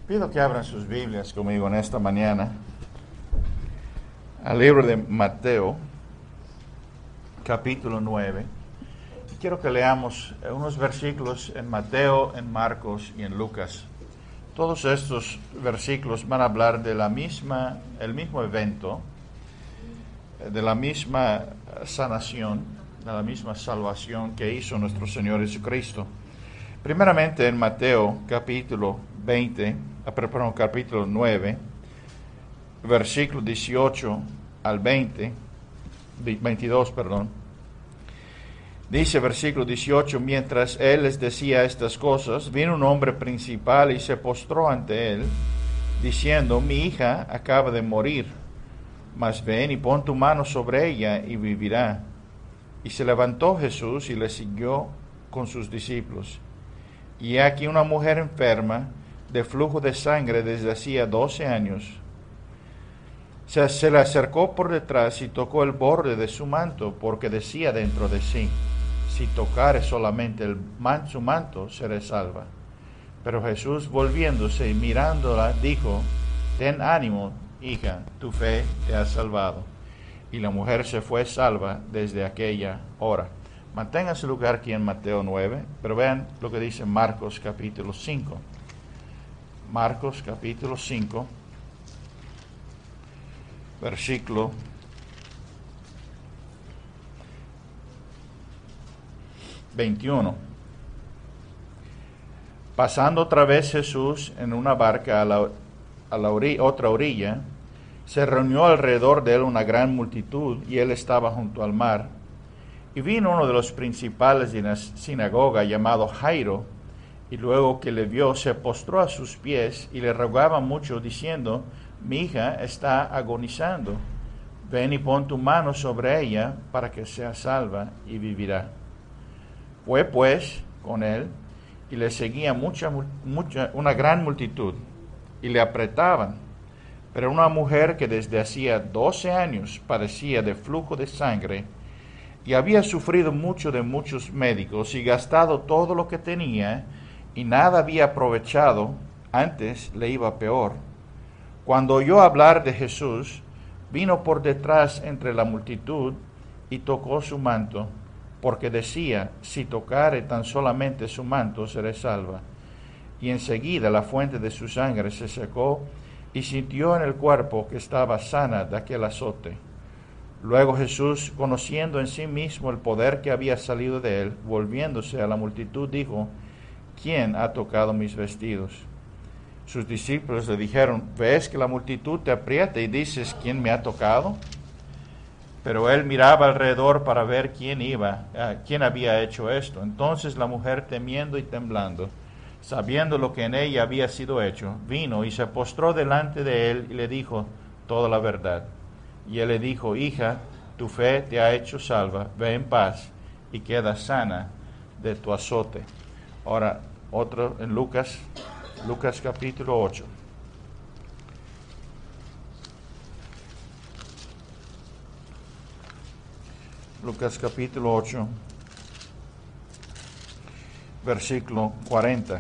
Pido que abran sus Biblias conmigo en esta mañana al libro de Mateo, capítulo 9. Y quiero que leamos unos versículos en Mateo, en Marcos y en Lucas. Todos estos versículos van a hablar de el mismo evento, de la misma sanación, de la misma salvación que hizo nuestro Señor Jesucristo. Primeramente en Mateo capítulo 9, versículo 18 al 22, Dice versículo 18: mientras él les decía estas cosas, vino un hombre principal y se postró ante él, diciendo: mi hija acaba de morir, mas ven y pon tu mano sobre ella y vivirá. Y se levantó Jesús y le siguió con sus discípulos. Y aquí una mujer enferma de flujo de sangre desde hacía 12 años. Se le acercó por detrás y tocó el borde de su manto, porque decía dentro de sí: si tocare solamente su manto, seré salva. Pero Jesús, volviéndose y mirándola, dijo: ten ánimo, hija, tu fe te ha salvado. Y la mujer se fue salva desde aquella hora. Mantenga su lugar aquí en Mateo 9, pero vean lo que dice Marcos capítulo 5. Marcos capítulo 5, versículo 21. Pasando otra vez Jesús en una barca a la otra orilla, se reunió alrededor de él una gran multitud, y él estaba junto al mar. Y vino uno de los principales de la sinagoga, llamado Jairo, y luego que le vio, se postró a sus pies y le rogaba mucho, diciendo: mi hija está agonizando, ven y pon tu mano sobre ella para que sea salva y vivirá. Fue pues con él, y le seguía una gran multitud, y le apretaban. Pero una mujer que desde hacía 12 años padecía de flujo de sangre, y había sufrido mucho de muchos médicos, y gastado todo lo que tenía, y nada había aprovechado, antes le iba peor, cuando oyó hablar de Jesús, vino por detrás entre la multitud, y tocó su manto, porque decía: si tocare tan solamente su manto, seré salva. Y enseguida la fuente de su sangre se secó, y sintió en el cuerpo que estaba sana de aquel azote. Luego Jesús, conociendo en sí mismo el poder que había salido de él, volviéndose a la multitud, dijo: ¿quién ha tocado mis vestidos? Sus discípulos le dijeron: ¿ves que la multitud te aprieta y dices: ¿quién me ha tocado? Pero él miraba alrededor para ver quién había hecho esto. Entonces la mujer, temiendo y temblando, sabiendo lo que en ella había sido hecho, vino y se postró delante de él y le dijo toda la verdad. Y él le dijo: hija, tu fe te ha hecho salva, ve en paz y queda sana de tu azote. Ahora, otro en Lucas capítulo 8. Lucas capítulo 8, versículo 40.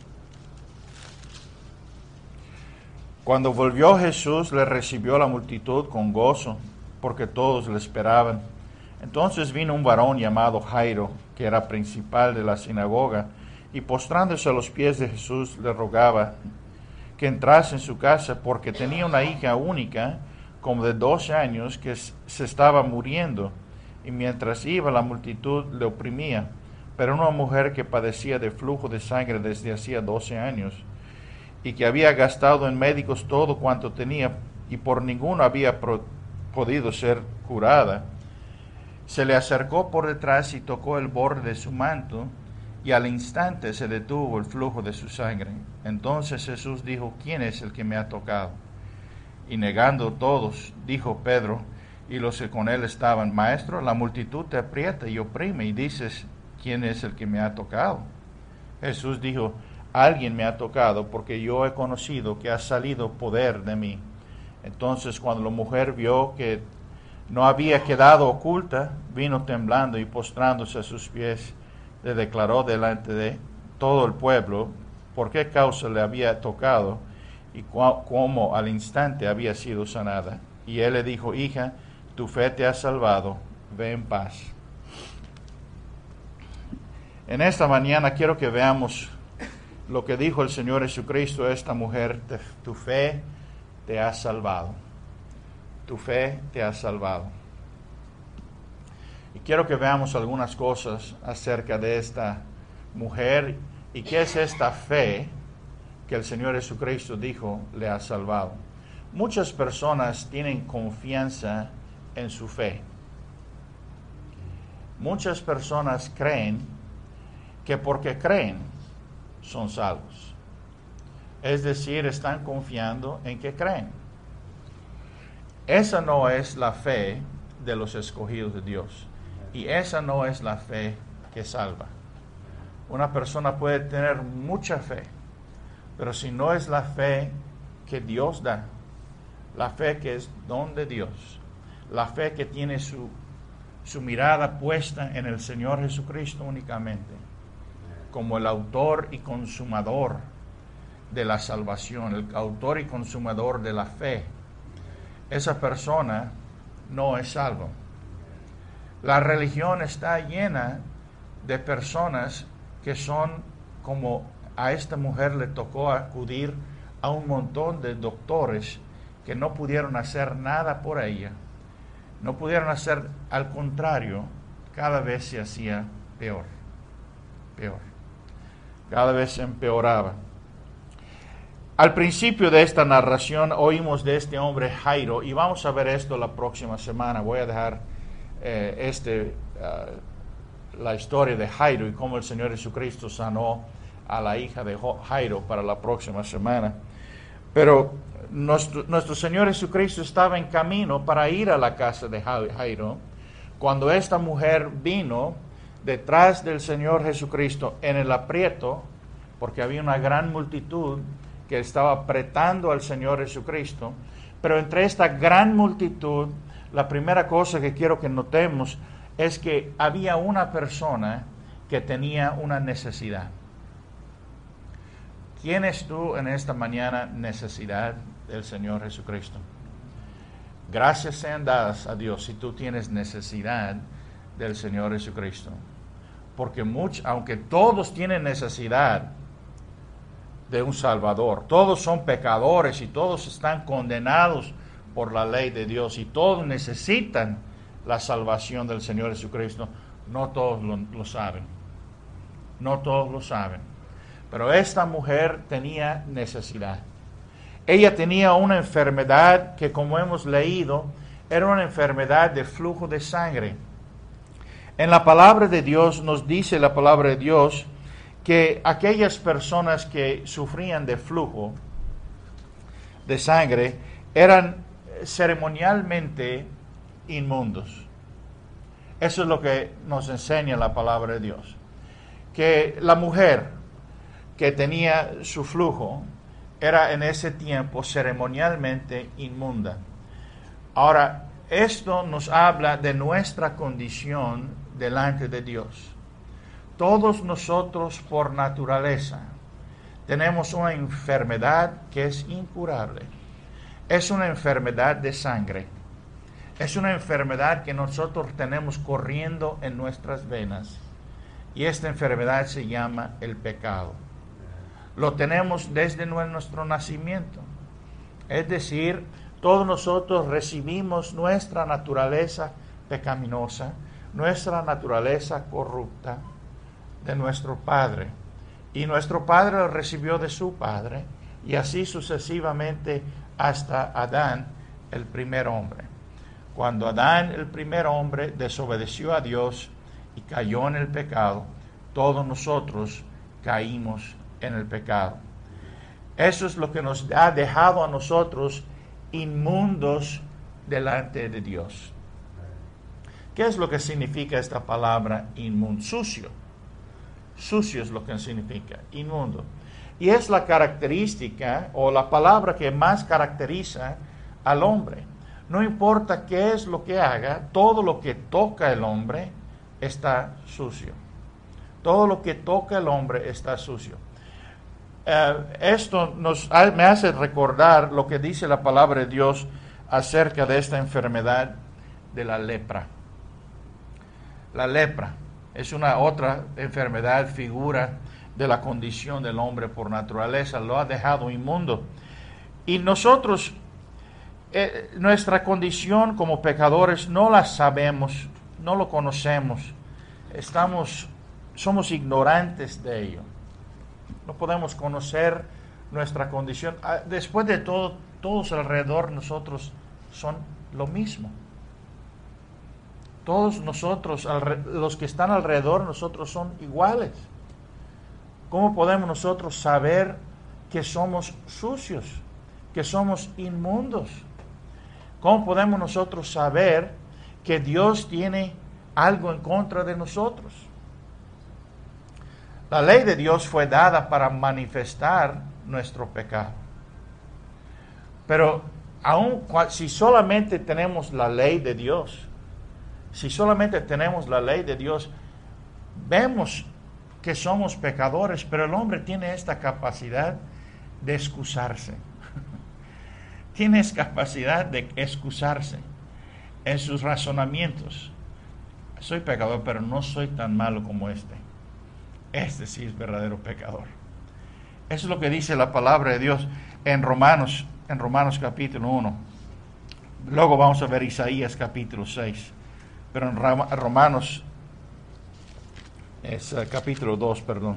Cuando volvió Jesús, le recibió la multitud con gozo, porque todos le esperaban. Entonces vino un varón llamado Jairo, que era principal de la sinagoga, y postrándose a los pies de Jesús, le rogaba que entrase en su casa, porque tenía una hija única, como de 12 años, que se estaba muriendo, y mientras iba la multitud le oprimía. Pero una mujer que padecía de flujo de sangre desde hacía 12 años, y que había gastado en médicos todo cuanto tenía, y por ninguno había podido ser curada, se le acercó por detrás y tocó el borde de su manto, y al instante se detuvo el flujo de su sangre. Entonces Jesús dijo: ¿quién es el que me ha tocado? Y negando todos, dijo Pedro y los que con él estaban: Maestro, la multitud te aprieta y oprime, y dices: ¿quién es el que me ha tocado? Jesús dijo: alguien me ha tocado, porque yo he conocido que ha salido poder de mí. Entonces, cuando la mujer vio que no había quedado oculta, vino temblando y postrándose a sus pies, le declaró delante de todo el pueblo por qué causa le había tocado y como al instante había sido sanada. Y él le dijo: hija, tu fe te ha salvado, ve en paz. En esta mañana quiero que veamos lo que dijo el Señor Jesucristo a esta mujer: tu fe te ha salvado. Tu fe te ha salvado. Y quiero que veamos algunas cosas acerca de esta mujer y qué es esta fe que el Señor Jesucristo dijo le ha salvado. Muchas personas tienen confianza en su fe. Muchas personas creen que porque creen son salvos. Es decir, están confiando en que creen. Esa no es la fe de los escogidos de Dios. Y esa no es la fe que salva. Una persona puede tener mucha fe, pero si no es la fe que Dios da, la fe que es don de Dios, la fe que tiene su mirada puesta en el Señor Jesucristo únicamente, como el autor y consumador de la salvación, el autor y consumador de la fe, esa persona no es salvo. La religión está llena de personas que son como a esta mujer le tocó acudir a un montón de doctores que no pudieron hacer nada por ella. No pudieron hacer, al contrario, cada vez se hacía peor. Cada vez se empeoraba. Al principio de esta narración oímos de este hombre Jairo, y vamos a ver esto la próxima semana. Voy a dejar la historia de Jairo y cómo el Señor Jesucristo sanó a la hija de Jairo para la próxima semana. Pero nuestro Señor Jesucristo estaba en camino para ir a la casa de Jairo cuando esta mujer vino detrás del Señor Jesucristo en el aprieto, porque había una gran multitud que estaba apretando al Señor Jesucristo. Pero entre esta gran multitud, la primera cosa que quiero que notemos es que había una persona que tenía una necesidad. ¿Tienes tú en esta mañana necesidad del Señor Jesucristo? Gracias sean dadas a Dios si tú tienes necesidad del Señor Jesucristo. Porque aunque todos tienen necesidad de un Salvador, todos son pecadores y todos están condenados por la ley de Dios y todos necesitan la salvación del Señor Jesucristo, no todos lo saben. No todos lo saben. Pero esta mujer tenía necesidad. Ella tenía una enfermedad que, como hemos leído, era una enfermedad de flujo de sangre. En la palabra de Dios nos dice la palabra de Dios que aquellas personas que sufrían de flujo de sangre eran ceremonialmente inmundos. Eso es lo que nos enseña la palabra de Dios. Que la mujer que tenía su flujo era en ese tiempo ceremonialmente inmunda. Ahora, esto nos habla de nuestra condición delante de Dios. Todos nosotros por naturaleza tenemos una enfermedad que es incurable. Es una enfermedad de sangre. Es una enfermedad que nosotros tenemos corriendo en nuestras venas. Y esta enfermedad se llama el pecado. Lo tenemos desde nuestro nacimiento. Es decir, todos nosotros recibimos nuestra naturaleza pecaminosa, nuestra naturaleza corrupta de nuestro Padre. Y nuestro Padre lo recibió de su Padre, y así sucesivamente hasta Adán, el primer hombre. Cuando Adán, el primer hombre, desobedeció a Dios y cayó en el pecado, todos nosotros caímos en el pecado. Eso es lo que nos ha dejado a nosotros inmundos delante de Dios. ¿Qué es lo que significa esta palabra inmundo? Sucio. Sucio es lo que significa, inmundo. Y es la característica o la palabra que más caracteriza al hombre. No importa qué es lo que haga, todo lo que toca el hombre está sucio. Todo lo que toca el hombre está sucio. esto me hace recordar lo que dice la palabra de Dios acerca de esta enfermedad de la lepra. La lepra es una otra enfermedad, figura de la condición del hombre por naturaleza, lo ha dejado inmundo. Y nosotros, nuestra condición como pecadores no la sabemos, no lo conocemos, somos ignorantes de ello. No podemos conocer nuestra condición. Después de todo, todos alrededor de nosotros son lo mismo. Todos nosotros, los que están alrededor de nosotros son iguales. ¿Cómo podemos nosotros saber que somos sucios, que somos inmundos? ¿Cómo podemos nosotros saber que Dios tiene algo en contra de nosotros? La ley de Dios fue dada para manifestar nuestro pecado. Pero aun si solamente tenemos la ley de Dios, vemos que somos pecadores, pero el hombre tiene esta capacidad de excusarse. Tiene capacidad de excusarse en sus razonamientos. Soy pecador, pero no soy tan malo como este. Este sí es verdadero pecador. Eso es lo que dice la palabra de Dios en Romanos capítulo 1. Luego vamos a ver Isaías capítulo 6. Pero en Romanos es capítulo 2, perdón.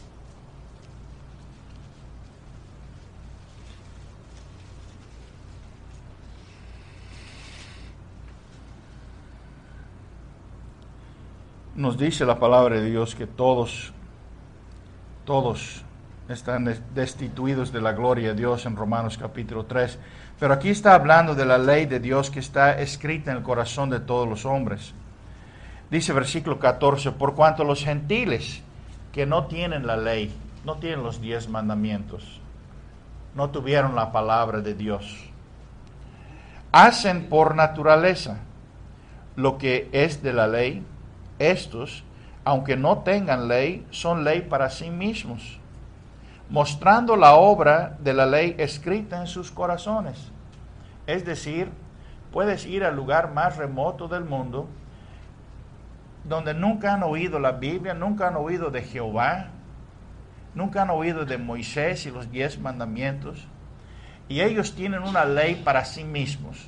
Nos dice la palabra de Dios que todos están destituidos de la gloria de Dios en Romanos capítulo 3. Pero aquí está hablando de la ley de Dios que está escrita en el corazón de todos los hombres. Dice versículo 14, por cuanto los gentiles que no tienen la ley, no tienen los 10 mandamientos, no tuvieron la palabra de Dios, hacen por naturaleza lo que es de la ley, estos, aunque no tengan ley, son ley para sí mismos, mostrando la obra de la ley escrita en sus corazones. Es decir, puedes ir al lugar más remoto del mundo, donde nunca han oído la Biblia, nunca han oído de Jehová, nunca han oído de Moisés y los 10 mandamientos, y ellos tienen una ley para sí mismos.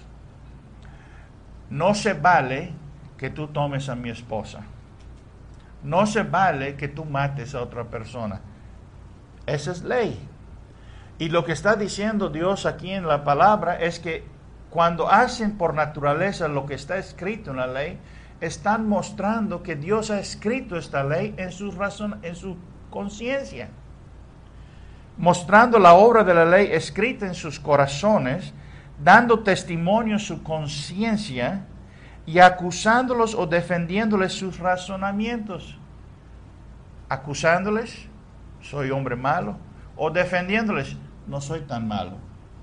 No se vale que tú tomes a mi esposa. No se vale que tú mates a otra persona. Esa es ley. Y lo que está diciendo Dios aquí en la palabra es que cuando hacen por naturaleza lo que está escrito en la ley, están mostrando que Dios ha escrito esta ley en su conciencia. Mostrando la obra de la ley escrita en sus corazones, dando testimonio en su conciencia y acusándolos o defendiéndoles sus razonamientos. Acusándoles, soy hombre malo, o defendiéndoles, no soy tan malo.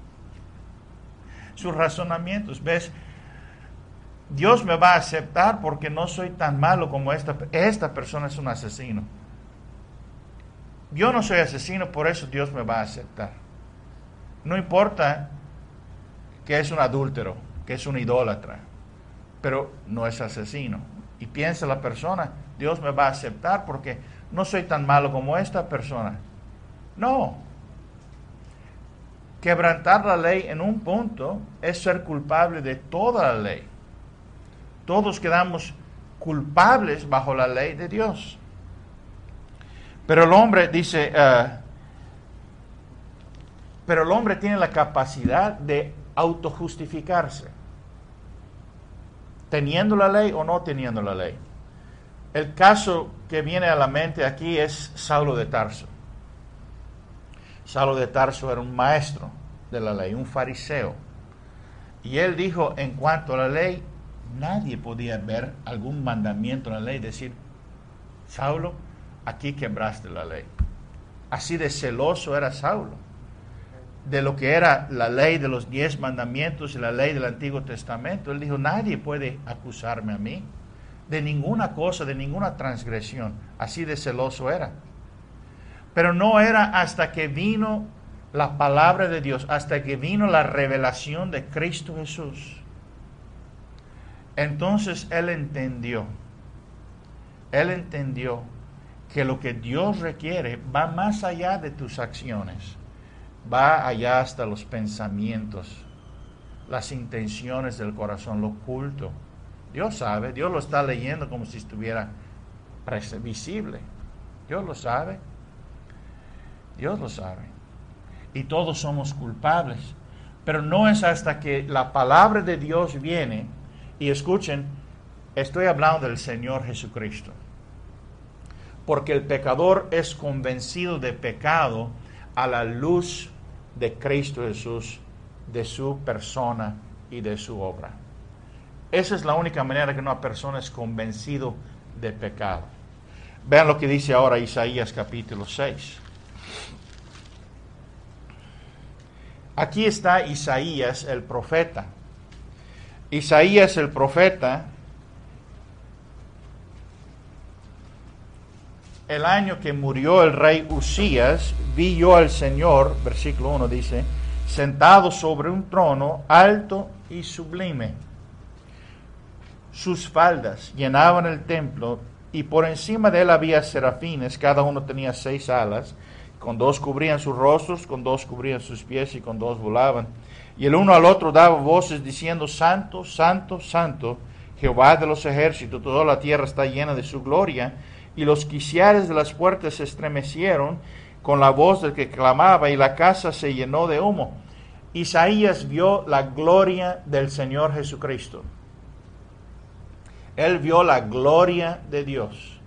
Sus razonamientos, ¿ves? Dios me va a aceptar porque no soy tan malo como esta persona es un asesino. Yo no soy asesino, por eso Dios me va a aceptar. No importa que es un adúltero, que es un idólatra, pero no es asesino. Y piensa la persona, Dios me va a aceptar porque no soy tan malo como esta persona. No. Quebrantar la ley en un punto es ser culpable de toda la ley. Todos quedamos culpables bajo la ley de Dios. Pero el hombre dice, pero el hombre tiene la capacidad de autojustificarse, teniendo la ley o no teniendo la ley. El caso que viene a la mente aquí es Saulo de Tarso. Saulo de Tarso era un maestro de la ley, un fariseo. Y él dijo, en cuanto a la ley, nadie podía ver algún mandamiento en la ley y decir, Saulo, aquí quebraste la ley. Así de celoso era Saulo de lo que era la ley de los 10 mandamientos y la ley del Antiguo Testamento. Él dijo, nadie puede acusarme a mí de ninguna cosa, de ninguna transgresión. Así de celoso era. Pero no era hasta que vino la palabra de Dios, hasta que vino la revelación de Cristo Jesús. Entonces él entendió que lo que Dios requiere va más allá de tus acciones, va allá hasta los pensamientos, las intenciones del corazón, lo oculto. Dios sabe, Dios lo está leyendo como si estuviera visible. Dios lo sabe. Dios lo sabe. Y todos somos culpables. Pero no es hasta que la palabra de Dios viene, y escuchen, estoy hablando del Señor Jesucristo. Porque el pecador es convencido de pecado a la luz de Cristo Jesús, de su persona y de su obra. Esa es la única manera que una persona es convencido de pecado. Vean lo que dice ahora Isaías capítulo 6. Aquí está Isaías el profeta. Isaías el profeta, el año que murió el rey Usías, vi yo al Señor, versículo 1 dice, sentado sobre un trono alto y sublime. Sus faldas llenaban el templo, y por encima de él había serafines, cada uno tenía 6 alas, con 2 cubrían sus rostros, con 2 cubrían sus pies, y con 2 volaban. Y el uno al otro daba voces diciendo, Santo, Santo, Santo, Jehová de los ejércitos, toda la tierra está llena de su gloria. Y los quiciales de las puertas se estremecieron con la voz del que clamaba, y la casa se llenó de humo. Isaías vio la gloria del Señor Jesucristo. Él vio la gloria de Dios.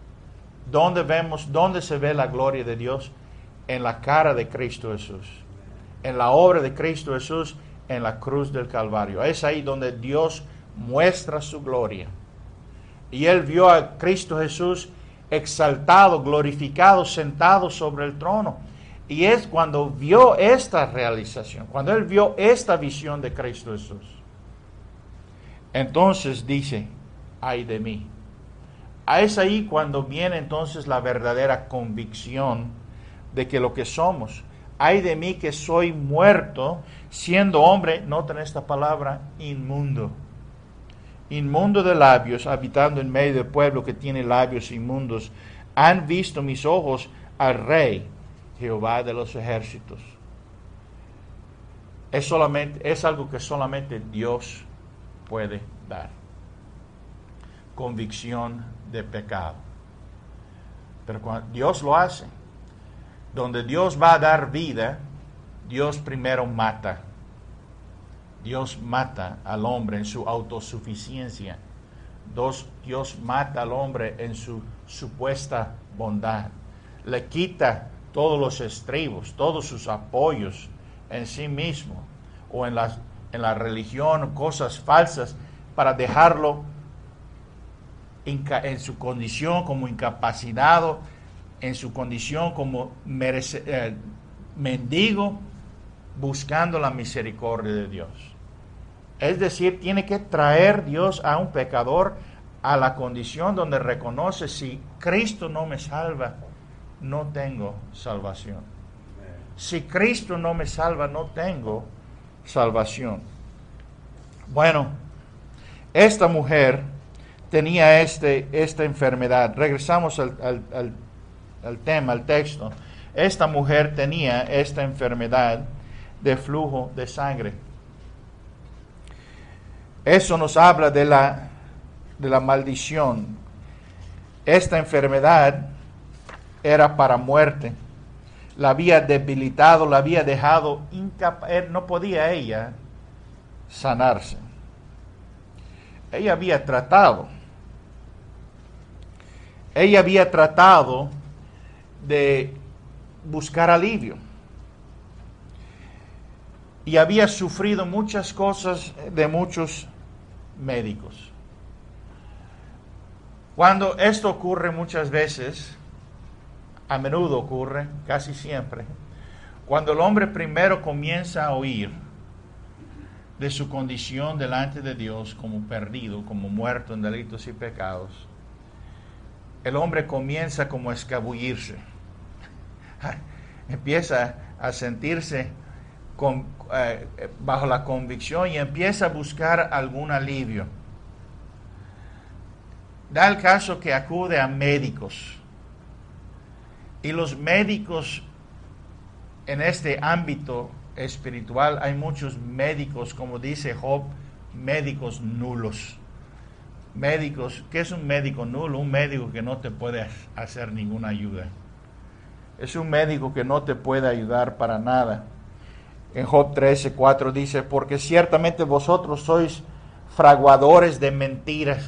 ¿Dónde se ve la gloria de Dios? En la cara de Cristo Jesús. En la obra de Cristo Jesús en la cruz del Calvario. Es ahí donde Dios muestra su gloria. Y él vio a Cristo Jesús exaltado, glorificado, sentado sobre el trono. Y es cuando vio esta realización, cuando él vio esta visión de Cristo Jesús, entonces dice, ay de mí. Es ahí cuando viene entonces la verdadera convicción de que lo que somos, ay de mí que soy muerto, siendo hombre, noten esta palabra, inmundo. Inmundo de labios, habitando en medio del pueblo que tiene labios inmundos. Han visto mis ojos al Rey, Jehová de los ejércitos. Es algo que solamente Dios puede dar. Convicción de pecado. Pero cuando Dios lo hace, donde Dios va a dar vida, Dios primero mata. Dios mata al hombre en su autosuficiencia. Dios mata al hombre en su supuesta bondad. Le quita todos los estribos, todos sus apoyos en sí mismo o en la religión, cosas falsas, para dejarlo en su condición como incapacitado, en su condición como mendigo, buscando la misericordia de Dios. Es decir, tiene que traer Dios a un pecador a la condición donde reconoce, si Cristo no me salva, no tengo salvación. Si Cristo no me salva, no tengo salvación. Bueno, esta mujer tenía esta enfermedad. Regresamos al tema, al texto. Esta mujer tenía esta enfermedad de flujo de sangre. Eso nos habla de la maldición. Esta enfermedad era para muerte. La había debilitado, la había dejado incapaz. No podía ella sanarse. Ella había tratado de buscar alivio. Y había sufrido muchas cosas de muchos médicos. Cuando esto ocurre muchas veces, a menudo ocurre, casi siempre, cuando el hombre primero comienza a oír de su condición delante de Dios como perdido, como muerto en delitos y pecados, el hombre comienza como a escabullirse, empieza a sentirse bajo la convicción y empieza a buscar algún alivio. Da el caso que acude a médicos. Y los médicos en este ámbito espiritual, hay muchos médicos, como dice Job, médicos nulos. Médicos, ¿qué es un médico nulo? Un médico que no te puede hacer ninguna ayuda. Es un médico que no te puede ayudar para nada. En Job 13:4 dice, porque ciertamente vosotros sois fraguadores de mentiras,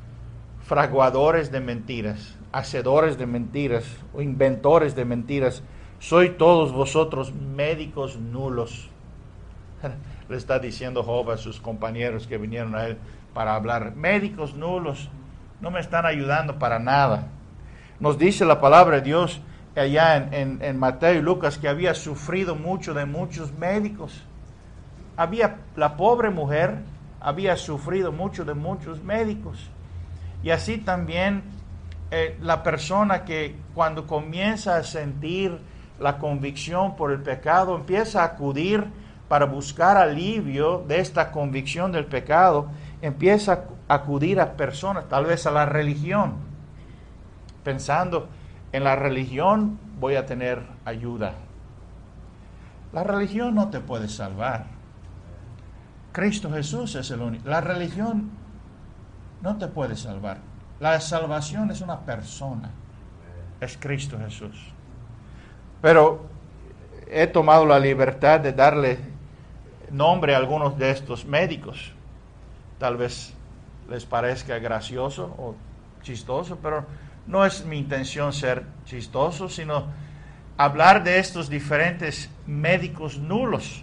hacedores de mentiras o inventores de mentiras. Sois todos vosotros médicos nulos. Le está diciendo Job a sus compañeros que vinieron a él para hablar. Médicos nulos, no me están ayudando para nada. Nos dice la palabra de Dios allá en Mateo y Lucas que había sufrido mucho de muchos médicos. La pobre mujer había sufrido mucho de muchos médicos. Y así también la persona que cuando comienza a sentir la convicción por el pecado, empieza a acudir para buscar alivio de esta convicción del pecado, empieza a acudir a personas, tal vez a la religión, pensando en la religión voy a tener ayuda. La religión no te puede salvar. Cristo Jesús es el único. La religión no te puede salvar. La salvación es una persona, es Cristo Jesús. Pero he tomado la libertad de darle nombre a algunos de estos médicos. Tal vez les parezca gracioso o chistoso, pero no es mi intención ser chistoso, sino hablar de estos diferentes médicos nulos.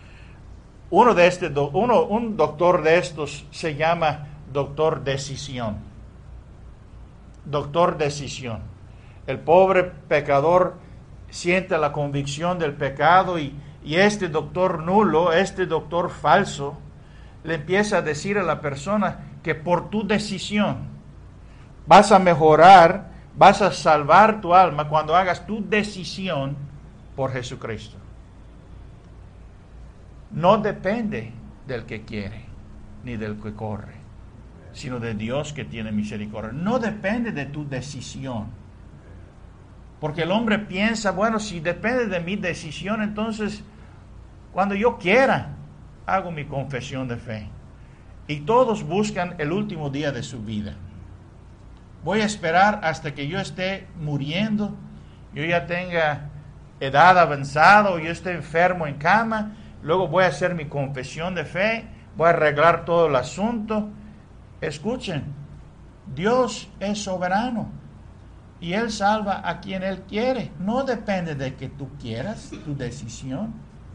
Un doctor de estos se llama doctor decisión. Doctor decisión. El pobre pecador siente la convicción del pecado y este doctor nulo, este doctor falso, le empieza a decir a la persona que por tu decisión vas a mejorar, vas a salvar tu alma cuando hagas tu decisión por Jesucristo. No depende del que quiere, ni del que corre, sino de Dios que tiene misericordia. No depende de tu decisión. Porque el hombre piensa, bueno, si depende de mi decisión, entonces cuando yo quiera, hago mi confesión de fe. Y todos buscan el último día de su vida. Voy a esperar hasta que yo esté muriendo, yo ya tenga edad avanzada o yo esté enfermo en cama, luego voy a hacer mi confesión de fe, voy a arreglar todo el asunto. Escuchen, Dios es soberano y Él salva a quien Él quiere. No depende de que tú quieras, tu decisión.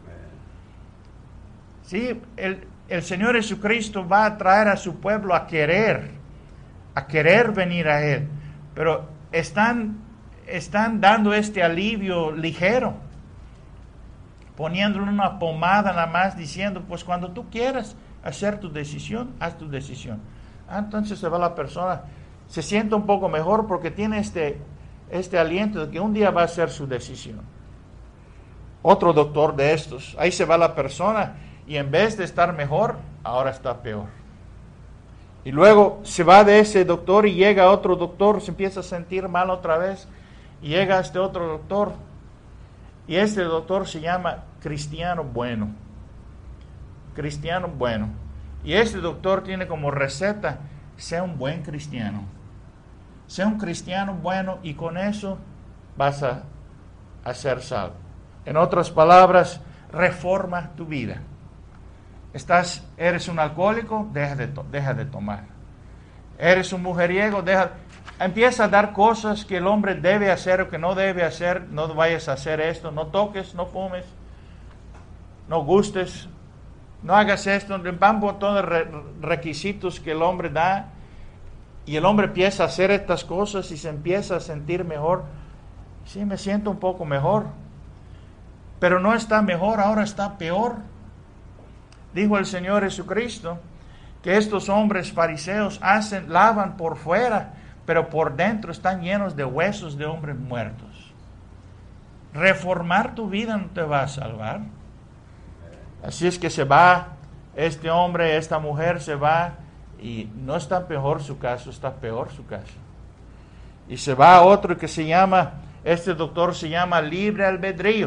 Sí, el Señor Jesucristo va a traer a su pueblo a querer venir a Él, pero están dando este alivio ligero, poniéndole una pomada nada más, diciendo, pues cuando tú quieras hacer tu decisión, haz tu decisión. Entonces se va la persona, se siente un poco mejor porque tiene este aliento de que un día va a hacer su decisión. Otro doctor de estos, ahí se va la persona y en vez de estar mejor, ahora está peor. Y luego se va de ese doctor y llega otro doctor, se empieza a sentir mal otra vez, y llega este otro doctor, y este doctor se llama Cristiano Bueno. Cristiano Bueno. Y este doctor tiene como receta, sea un buen cristiano. Sea un cristiano bueno y con eso vas a ser salvo. En otras palabras, reforma tu vida. Eres un alcohólico, deja de tomar. Eres un mujeriego, empieza a dar cosas que el hombre debe hacer o que no debe hacer. No vayas a hacer esto, no toques, no fumes, no gustes, no hagas esto. Van un montón de requisitos que el hombre da y el hombre empieza a hacer estas cosas y se empieza a sentir mejor. Sí, me siento un poco mejor, pero no está mejor, ahora está peor. Dijo el Señor Jesucristo que estos hombres fariseos lavan por fuera, pero por dentro están llenos de huesos de hombres muertos. Reformar tu vida no te va a salvar. Así es que se va este hombre, esta mujer se va, y no está peor su caso, está peor su caso. Y se va a otro que se llama, este doctor se llama libre albedrío.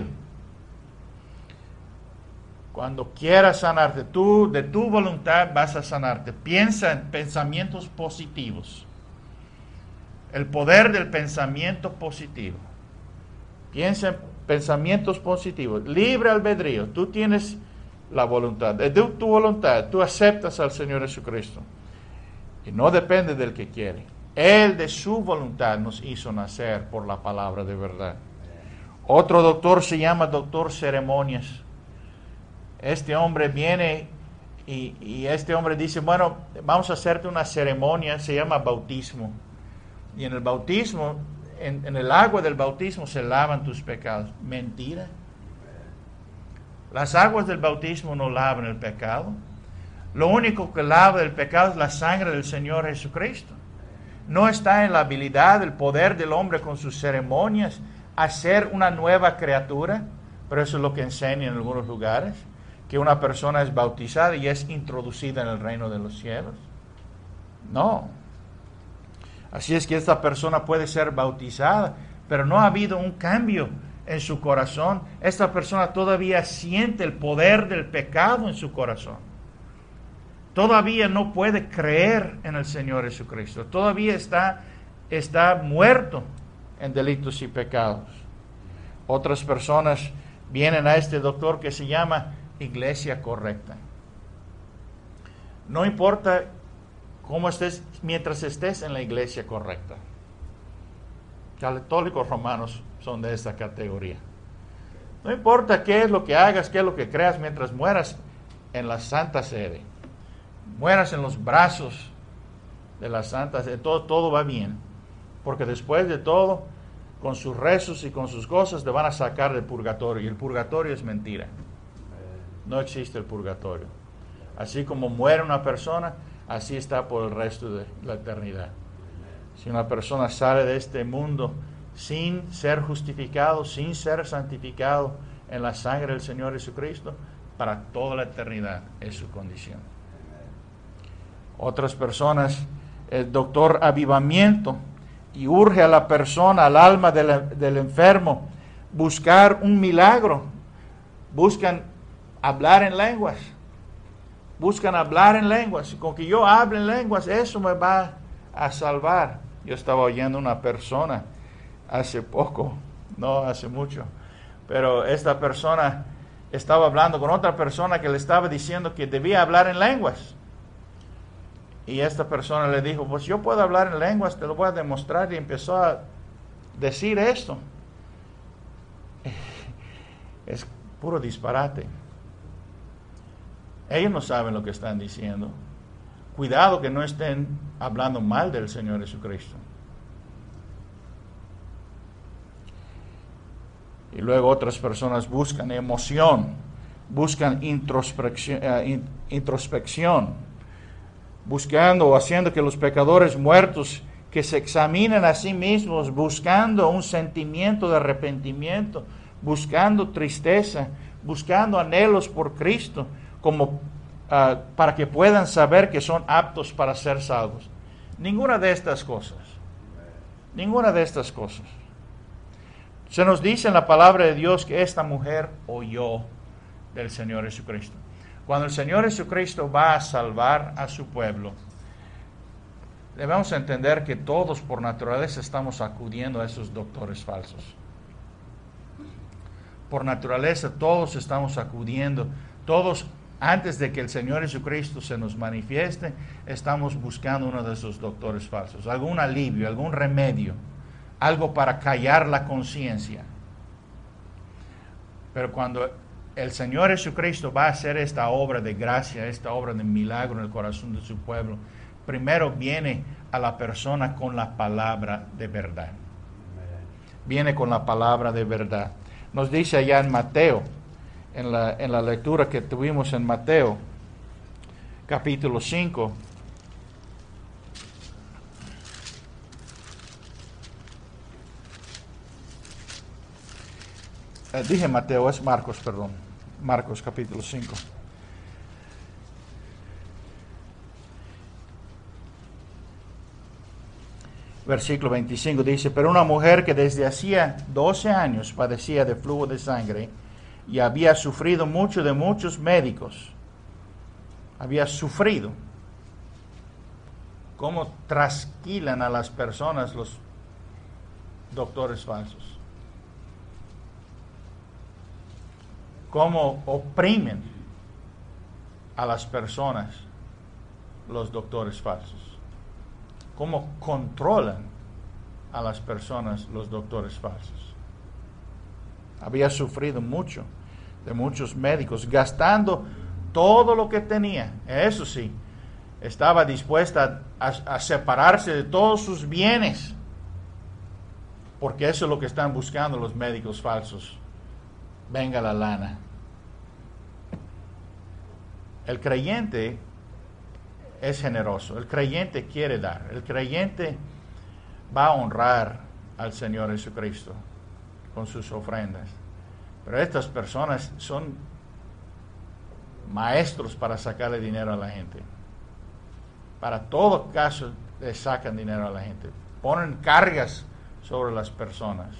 Cuando quieras sanarte, tú de tu voluntad vas a sanarte. Piensa en pensamientos positivos. El poder del pensamiento positivo. Piensa en pensamientos positivos. Libre albedrío. Tú tienes la voluntad. De tu voluntad, tú aceptas al Señor Jesucristo. Y no depende del que quiere. Él de su voluntad nos hizo nacer por la palabra de verdad. Otro doctor se llama doctor ceremonias. Este hombre viene y este hombre dice, bueno, vamos a hacerte una ceremonia, se llama bautismo. Y en el bautismo, en el agua del bautismo se lavan tus pecados. Mentira. Las aguas del bautismo no lavan el pecado. Lo único que lava el pecado es la sangre del Señor Jesucristo. No está en la habilidad, el poder del hombre con sus ceremonias, hacer una nueva criatura. Pero eso es lo que enseñan en algunos lugares, que una persona es bautizada y es introducida en el reino de los cielos. No. Así es que esta persona puede ser bautizada, pero no ha habido un cambio en su corazón. Esta persona todavía siente el poder del pecado en su corazón. Todavía no puede creer en el Señor Jesucristo. Todavía está muerto en delitos y pecados. Otras personas vienen a este doctor que se llama iglesia correcta. No importa cómo estés, mientras estés en la iglesia correcta. Católicos romanos son de esta categoría. No importa qué es lo que hagas, qué es lo que creas, mientras mueras en la Santa Sede, mueras en los brazos de la Santa Sede, todo va bien. Porque después de todo, con sus rezos y con sus cosas, te van a sacar del purgatorio. Y el purgatorio es mentira. No existe el purgatorio. Así como muere una persona, así está por el resto de la eternidad. Si una persona sale de este mundo sin ser justificado, sin ser santificado en la sangre del Señor Jesucristo, para toda la eternidad es su condición. Otras personas, el doctor avivamiento, y urge a la persona, al alma del enfermo, buscar un milagro. Buscan hablar en lenguas. Buscan hablar en lenguas. Y con que yo hable en lenguas, eso me va a salvar. Yo estaba oyendo una persona hace poco, no hace mucho, pero esta persona estaba hablando con otra persona que le estaba diciendo que debía hablar en lenguas. Y esta persona le dijo, pues yo puedo hablar en lenguas, te lo voy a demostrar. Y empezó a decir esto. Es puro disparate. Ellos no saben lo que están diciendo. Cuidado que no estén hablando mal del Señor Jesucristo. Y luego otras personas buscan emoción, buscan introspección, buscando o haciendo que los pecadores muertos que se examinen a sí mismos, buscando un sentimiento de arrepentimiento, buscando tristeza, buscando anhelos por Cristo, como para que puedan saber que son aptos para ser salvos. Ninguna de estas cosas. Ninguna de estas cosas. Se nos dice en la palabra de Dios que esta mujer oyó del Señor Jesucristo. Cuando el Señor Jesucristo va a salvar a su pueblo, debemos entender que todos por naturaleza estamos acudiendo a esos doctores falsos. Por naturaleza todos estamos acudiendo, todos antes de que el Señor Jesucristo se nos manifieste, estamos buscando uno de esos doctores falsos, algún alivio, algún remedio, algo para callar la conciencia. Pero cuando el Señor Jesucristo va a hacer esta obra de gracia, esta obra de milagro en el corazón de su pueblo, primero viene a la persona con la palabra de verdad. Viene con la palabra de verdad. Nos dice allá en Mateo, en la lectura que tuvimos en Mateo, capítulo 5, Dije Mateo, es Marcos, perdón. Marcos capítulo 5. Versículo 25 dice, pero una mujer que desde hacía 12 años padecía de flujo de sangre y había sufrido mucho de muchos médicos, había sufrido. ¿Cómo trasquilan a las personas los doctores falsos? ¿Cómo oprimen a las personas los doctores falsos? ¿Cómo controlan a las personas los doctores falsos? Había sufrido mucho de muchos médicos, gastando todo lo que tenía. Eso sí, estaba dispuesta a separarse de todos sus bienes, porque eso es lo que están buscando los médicos falsos. Venga la lana. El creyente es generoso, el creyente quiere dar, el creyente va a honrar al Señor Jesucristo con sus ofrendas. Pero estas personas son maestros para sacarle dinero a la gente. Para todo caso le sacan dinero a la gente. Ponen cargas sobre las personas.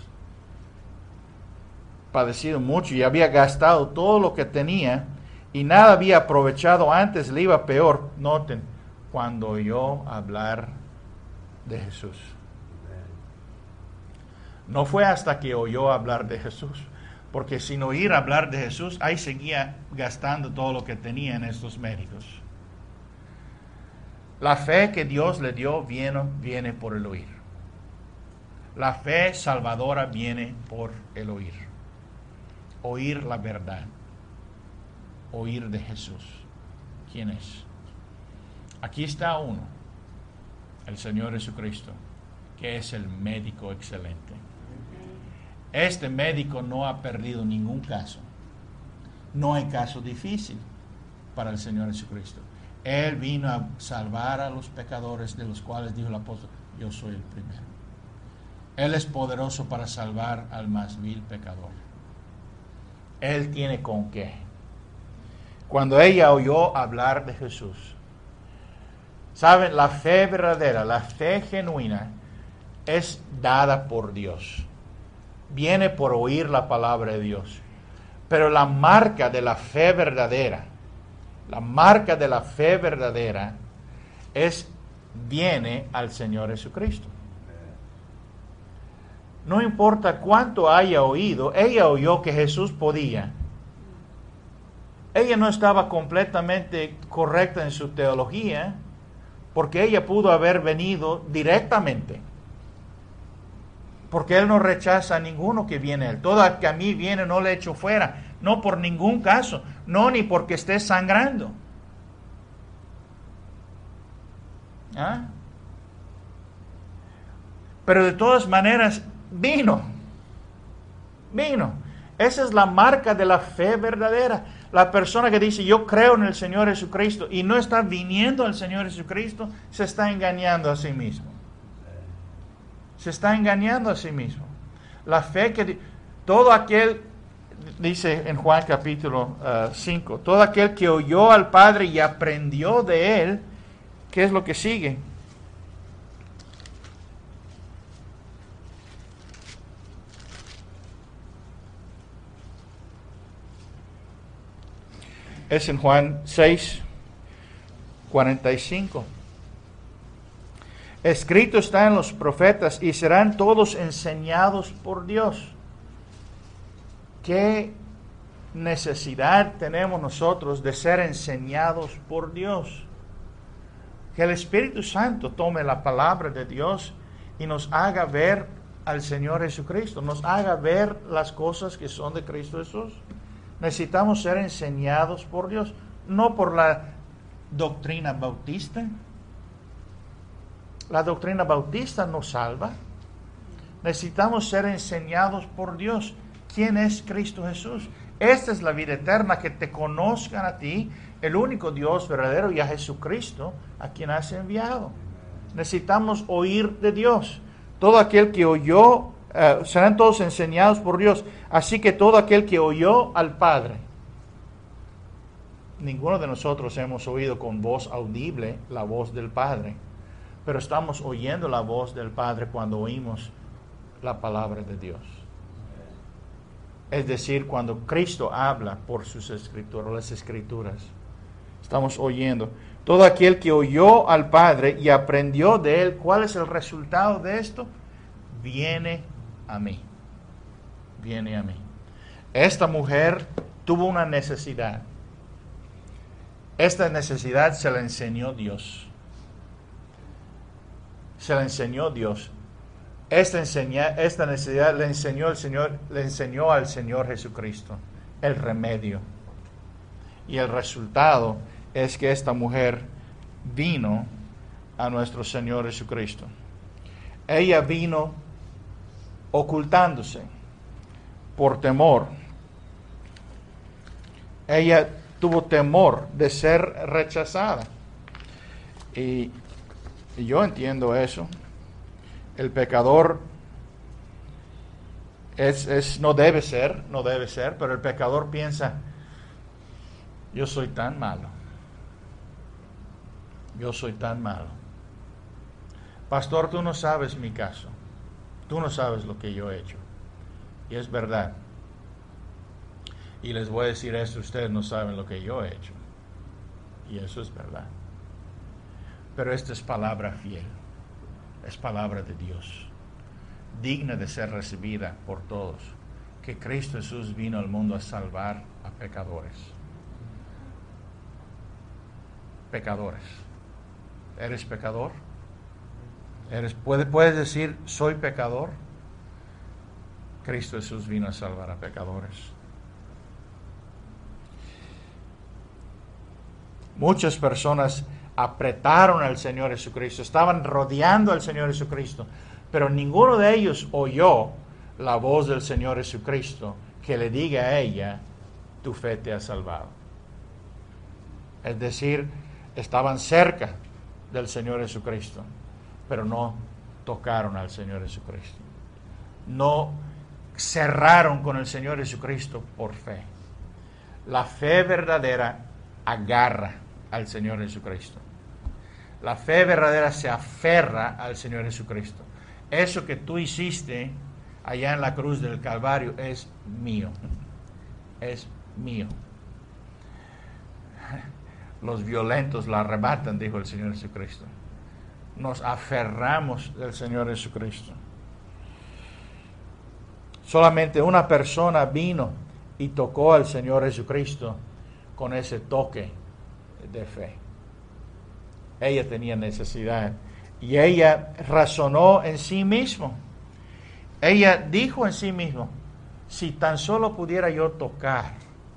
Padecido mucho y había gastado todo lo que tenía y nada había aprovechado, antes le iba peor. Noten, cuando oyó hablar de Jesús. No fue hasta que oyó hablar de Jesús, porque sin oír hablar de Jesús, ahí seguía gastando todo lo que tenía en estos médicos. La fe que Dios le dio viene por el oír. La fe salvadora viene por el oír. Oír la verdad. Oír de Jesús. ¿Quién es? Aquí está uno, el Señor Jesucristo, que es el médico excelente. Este médico no ha perdido ningún caso. No hay caso difícil para el Señor Jesucristo. Él vino a salvar a los pecadores, de los cuales dijo el apóstol, yo soy el primero. Él es poderoso para salvar al más vil pecador. Él tiene con qué. Cuando ella oyó hablar de Jesús, ¿saben? La fe verdadera, la fe genuina, es dada por Dios. Viene por oír la palabra de Dios. Pero la marca de la fe verdadera, viene al Señor Jesucristo. No importa cuánto haya oído, ella oyó que Jesús podía. Ella no estaba completamente correcta en su teología, porque ella pudo haber venido directamente. Porque Él no rechaza a ninguno que viene a Él. Todo el que a mí viene no le echo fuera. No por ningún caso. No ni porque esté sangrando. ¿Ah? Pero de todas maneras vino. Esa es la marca de la fe verdadera. La persona que dice yo creo en el Señor Jesucristo y no está viniendo al Señor Jesucristo, se está engañando a sí mismo. Se está engañando a sí mismo. La fe que todo aquel, dice en Juan capítulo 5, todo aquel que oyó al Padre y aprendió de Él, ¿qué es lo que sigue? Es en Juan 6, 45. Escrito está en los profetas y serán todos enseñados por Dios. ¿Qué necesidad tenemos nosotros de ser enseñados por Dios? Que el Espíritu Santo tome la palabra de Dios y nos haga ver al Señor Jesucristo, nos haga ver las cosas que son de Cristo Jesús. Necesitamos ser enseñados por Dios, no por la doctrina bautista. La doctrina bautista nos salva. Necesitamos ser enseñados por Dios. ¿Quién es Cristo Jesús? Esta es la vida eterna, que te conozcan a ti, el único Dios verdadero, y a Jesucristo, a quien has enviado. Necesitamos oír de Dios. Todo aquel que oyó serán todos enseñados por Dios. Así que todo aquel que oyó al Padre, ninguno de nosotros hemos oído con voz audible la voz del Padre, pero estamos oyendo la voz del Padre cuando oímos la palabra de Dios. Es decir, cuando Cristo habla por sus escrituras, las escrituras, estamos oyendo. Todo aquel que oyó al Padre y aprendió de Él, ¿cuál es el resultado de esto? Viene a mí. Viene a mí. Esta mujer tuvo una necesidad. Esta necesidad se la enseñó Dios. Se la enseñó Dios. Esta necesidad le enseñó el Señor, le enseñó al Señor Jesucristo el remedio. Y el resultado es que esta mujer vino a nuestro Señor Jesucristo. Ella vino ocultándose por temor. Ella tuvo temor de ser rechazada. Y yo entiendo eso. El pecador no debe ser, pero el pecador piensa, yo soy tan malo. Yo soy tan malo. Pastor, tú no sabes mi caso. Tú no sabes lo que yo he hecho. Y es verdad. Y les voy a decir esto, ustedes no saben lo que yo he hecho. Y eso es verdad. Pero esta es palabra fiel. Es palabra de Dios. Digna de ser recibida por todos. Que Cristo Jesús vino al mundo a salvar a pecadores. Pecadores. ¿Eres pecador? ¿Puedes decir, soy pecador? Cristo Jesús vino a salvar a pecadores. Muchas personas apretaron al Señor Jesucristo, estaban rodeando al Señor Jesucristo, pero ninguno de ellos oyó la voz del Señor Jesucristo que le diga a ella, tu fe te ha salvado. Es decir, estaban cerca del Señor Jesucristo, pero no tocaron al Señor Jesucristo. No cerraron con el Señor Jesucristo por fe. La fe verdadera agarra al Señor Jesucristo. La fe verdadera se aferra al Señor Jesucristo. Eso que tú hiciste allá en la cruz del Calvario es mío. Es mío. Los violentos la arrebatan, dijo el Señor Jesucristo. Nos aferramos del Señor Jesucristo. Solamente una persona vino y tocó al Señor Jesucristo con ese toque de fe. Ella tenía necesidad y ella razonó en sí misma. Ella dijo en sí misma, si tan solo pudiera yo tocar,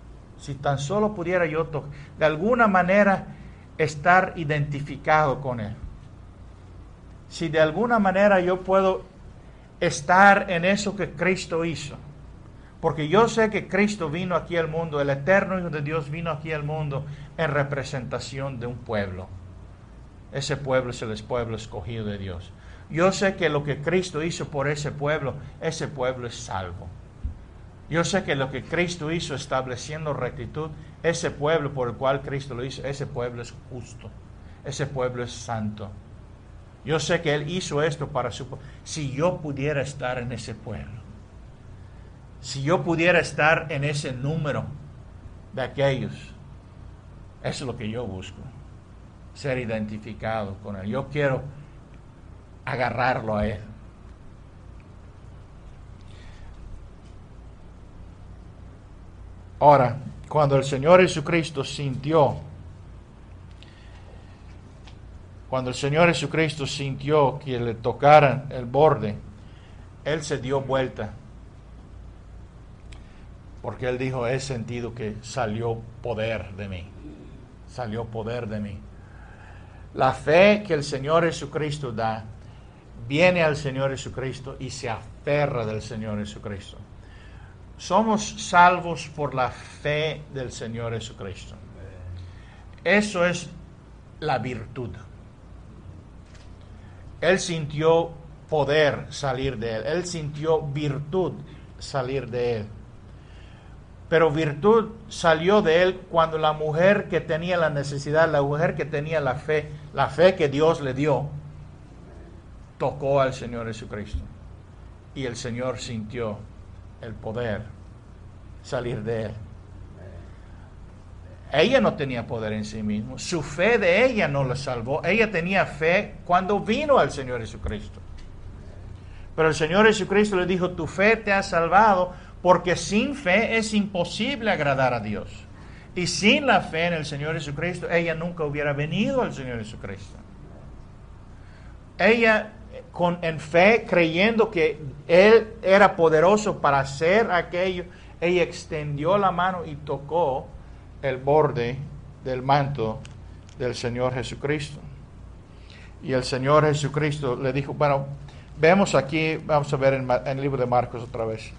de alguna manera estar identificado con Él. Si de alguna manera yo puedo estar en eso que Cristo hizo. Porque yo sé que Cristo vino aquí al mundo, el eterno Hijo de Dios vino aquí al mundo en representación de un pueblo. Ese pueblo es el pueblo escogido de Dios. Yo sé que lo que Cristo hizo por ese pueblo es salvo. Yo sé que lo que Cristo hizo estableciendo rectitud, ese pueblo por el cual Cristo lo hizo, ese pueblo es justo. Ese pueblo es santo. Yo sé que Él hizo esto para su pueblo. Si yo pudiera estar en ese pueblo, si yo pudiera estar en ese número de aquellos, eso es lo que yo busco. Ser identificado con Él. Yo quiero agarrarlo a Él. Ahora, cuando el Señor Jesucristo sintió que le tocaran el borde, Él se dio vuelta. Porque Él dijo, he sentido que salió poder de mí. Salió poder de mí. La fe que el Señor Jesucristo da, viene al Señor Jesucristo y se aferra del Señor Jesucristo. Somos salvos por la fe del Señor Jesucristo. Eso es la virtud. Él sintió poder salir de él. Él sintió virtud salir de él. Pero virtud salió de él cuando la mujer que tenía la necesidad, la mujer que tenía la fe que Dios le dio, tocó al Señor Jesucristo. Y el Señor sintió el poder salir de él. Ella no tenía poder en sí misma. Su fe de ella no la salvó. Ella tenía fe cuando vino al Señor Jesucristo. Pero el Señor Jesucristo le dijo, tu fe te ha salvado, porque sin fe es imposible agradar a Dios. Y sin la fe en el Señor Jesucristo, ella nunca hubiera venido al Señor Jesucristo. Ella, en fe, creyendo que Él era poderoso para hacer aquello, ella extendió la mano y tocó el borde del manto del Señor Jesucristo. Y el Señor Jesucristo le dijo, bueno, vemos aquí, vamos a ver en el libro de Marcos otra vez.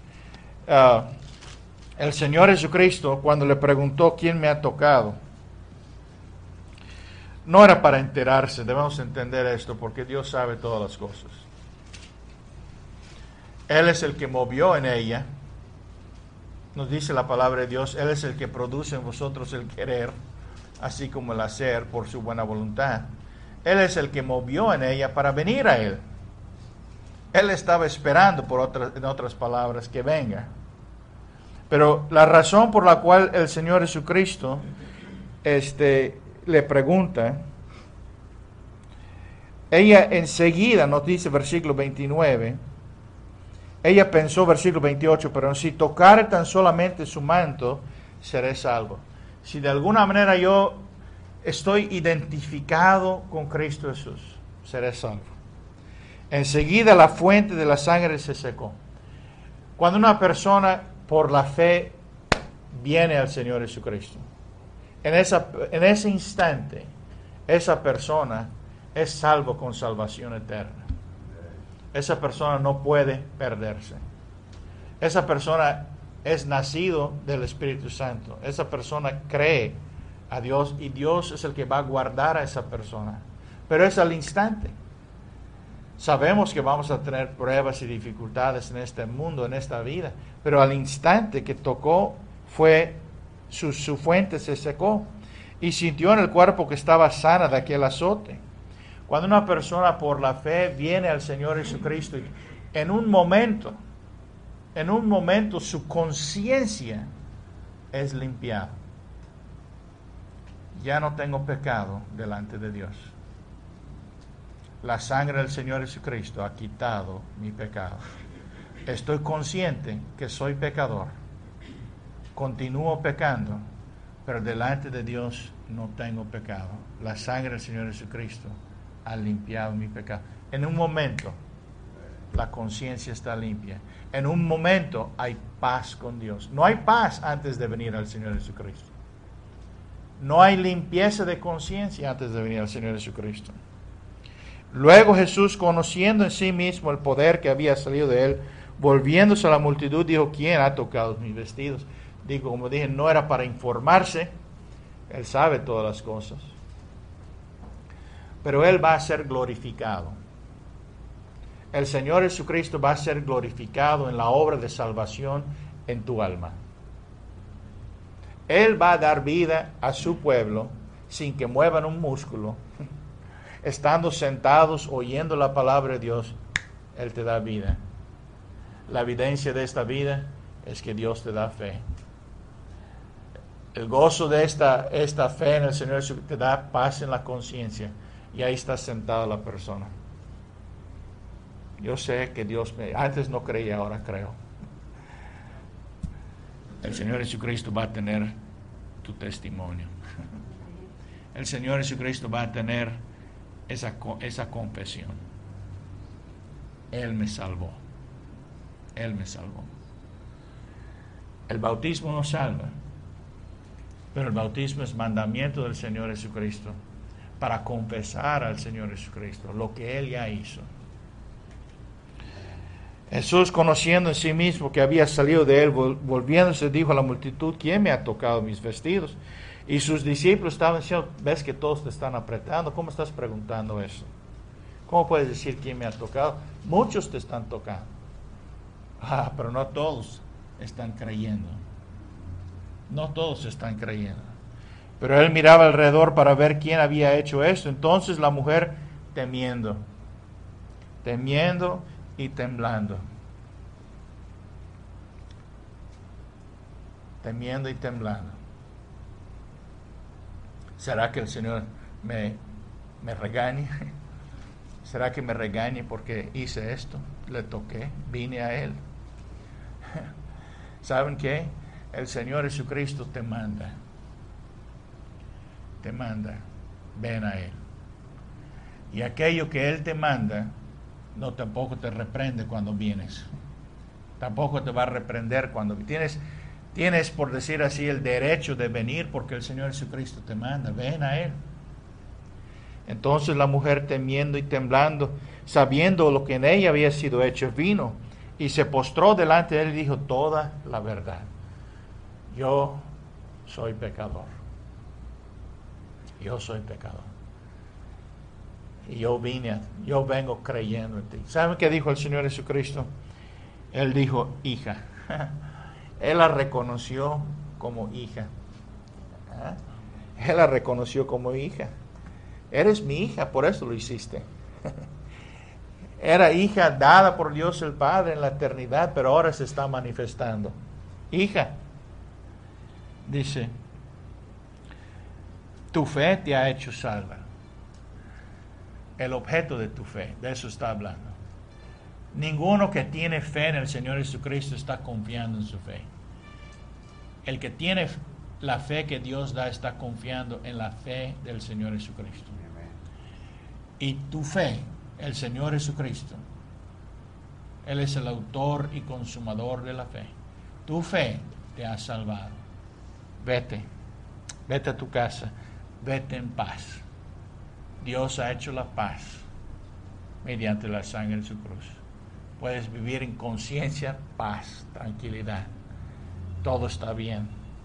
El Señor Jesucristo, cuando le preguntó quién me ha tocado, no era para enterarse. Debemos entender esto porque Dios sabe todas las cosas. Él es el que movió en ella. Nos dice la palabra de Dios, Él es el que produce en vosotros el querer, así como el hacer por su buena voluntad. Él es el que movió en ella para venir a Él. Él estaba esperando, en otras palabras, que venga. Pero la razón por la cual el Señor Jesucristo le pregunta, ella enseguida, nos dice versículo 29, ella pensó, versículo 28, pero si tocare tan solamente su manto, seré salvo. Si de alguna manera yo estoy identificado con Cristo Jesús, seré salvo. Enseguida la fuente de la sangre se secó. Cuando una persona por la fe viene al Señor Jesucristo, en ese instante, esa persona es salvo con salvación eterna. Esa persona no puede perderse. Esa persona es nacido del Espíritu Santo. Esa persona cree a Dios y Dios es el que va a guardar a esa persona. Pero es al instante. Sabemos que vamos a tener pruebas y dificultades en este mundo, en esta vida, pero al instante que tocó, su fuente se secó y sintió en el cuerpo que estaba sana de aquel azote. Cuando una persona por la fe viene al Señor Jesucristo, en un momento su conciencia es limpiada. Ya no tengo pecado delante de Dios. La sangre del Señor Jesucristo ha quitado mi pecado. Estoy consciente que soy pecador. Continúo pecando, pero delante de Dios no tengo pecado. La sangre del Señor Jesucristo ha limpiado mi pecado. En un momento, la conciencia está limpia. En un momento hay paz con Dios. No hay paz antes de venir al Señor Jesucristo. No hay limpieza de conciencia antes de venir al Señor Jesucristo. Luego Jesús, conociendo en sí mismo el poder que había salido de él, volviéndose a la multitud, dijo, ¿quién ha tocado mis vestidos? Digo, como dije, no era para informarse. Él sabe todas las cosas. Pero Él va a ser glorificado. El Señor Jesucristo va a ser glorificado en la obra de salvación en tu alma. Él va a dar vida a su pueblo sin que muevan un músculo. Estando sentados oyendo la palabra de Dios, Él te da vida. La evidencia de esta vida es que Dios te da fe. El gozo de esta fe en el Señor te da paz en la conciencia. Y ahí está sentada la persona. Yo sé que antes no creía, ahora creo. El Señor Jesucristo va a tener tu testimonio. El Señor Jesucristo va a tener esa confesión. Él me salvó. Él me salvó. El bautismo no salva, pero el bautismo es mandamiento del Señor Jesucristo para confesar al Señor Jesucristo lo que Él ya hizo. Jesús, conociendo en sí mismo que había salido de Él, volviéndose, dijo a la multitud, ¿quién me ha tocado mis vestidos? Y sus discípulos estaban diciendo, ves que todos te están apretando, ¿cómo estás preguntando eso? ¿Cómo puedes decir quién me ha tocado? Muchos te están tocando. Pero no todos están creyendo. No todos están creyendo. Pero él miraba alrededor para ver quién había hecho esto. Entonces la mujer temiendo y temblando. Temiendo y temblando. ¿Será que el Señor me regañe? ¿Será que me regañe porque hice esto? Le toqué, vine a Él. ¿Saben qué? El Señor Jesucristo te manda. Te manda. Ven a Él. Y aquello que Él te manda, no tampoco te reprende cuando vienes. Tampoco te va a reprender cuando tienes, por decir así, el derecho de venir porque el Señor Jesucristo te manda. Ven a Él. Entonces la mujer, temiendo y temblando, sabiendo lo que en ella había sido hecho, vino y se postró delante de él y dijo toda la verdad. Yo soy pecador. Yo soy pecador. Y yo vengo creyendo en ti. ¿Saben qué dijo el Señor Jesucristo? Él dijo, hija. Él la reconoció como hija. Él la reconoció como hija. Eres mi hija, por eso lo hiciste. Era hija dada por Dios el Padre en la eternidad, pero ahora se está manifestando. Hija, dice, tu fe te ha hecho salva. El objeto de tu fe, de eso está hablando. Ninguno que tiene fe en el Señor Jesucristo está confiando en su fe. El que tiene la fe que Dios da está confiando en la fe del Señor Jesucristo. Y tu fe, el Señor Jesucristo, Él es el autor y consumador de la fe. Tu fe te ha salvado. Vete a tu casa, vete en paz. Dios ha hecho la paz mediante la sangre de su cruz. Puedes vivir en conciencia, paz, tranquilidad. Todo está bien.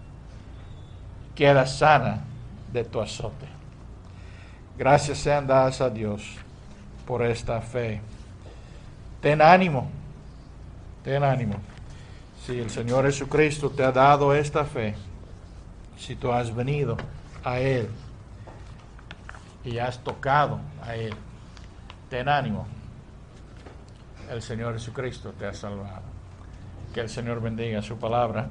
Queda sana de tu azote. Gracias sean dadas a Dios por esta fe. Ten ánimo. Ten ánimo. Si el Señor Jesucristo te ha dado esta fe, si tú has venido a Él y has tocado a Él, ten ánimo. El Señor Jesucristo te ha salvado. Que el Señor bendiga su palabra.